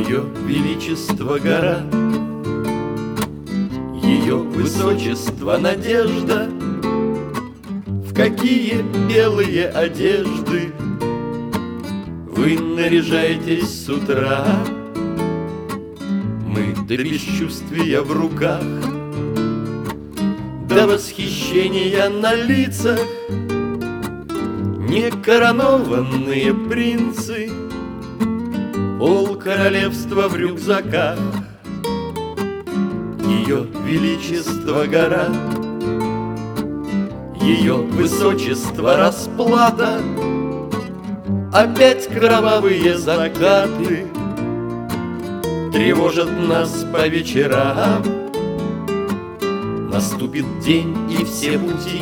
Ее величество гора, ее высочество надежда. В какие белые одежды вы наряжаетесь с утра? Мы до бесчувствия в руках, до восхищения на лицах, некоронованные принцы, пол королевства в рюкзаках. Ее величество гора, ее высочество расплата. Опять кровавые закаты тревожат нас по вечерам. Наступит день, и все пути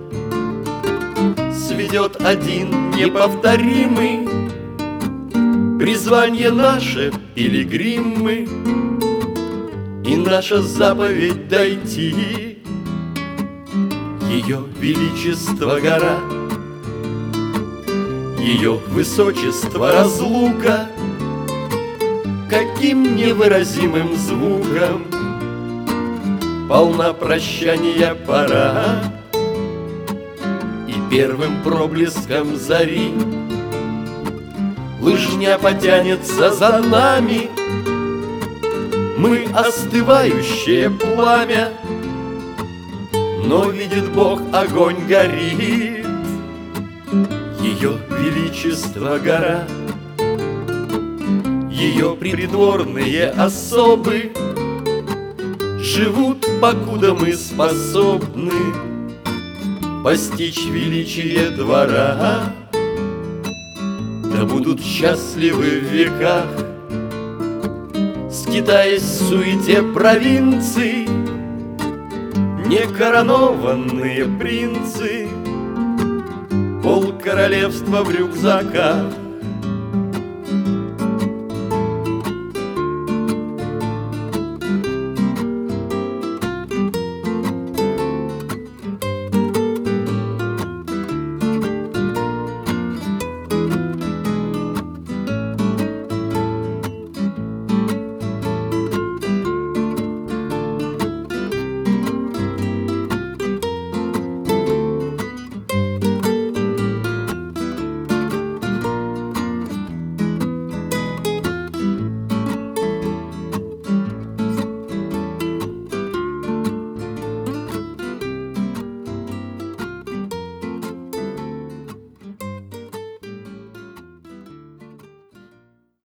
сведет один неповторимый. Призвание наше — пилигримы, и наша заповедь — дойти. Ее величество гора, ее высочество разлука. Каким невыразимым звуком полна прощания пора, и первым проблеском зари лыжня потянется за нами. Мы остывающее пламя, но видит Бог, огонь горит. Ее величество гора, ее придворные особы живут, покуда мы способны постичь величие двора. Да будут счастливы в веках, скитаясь в суете провинций, некоронованные принцы, пол королевства в рюкзаках.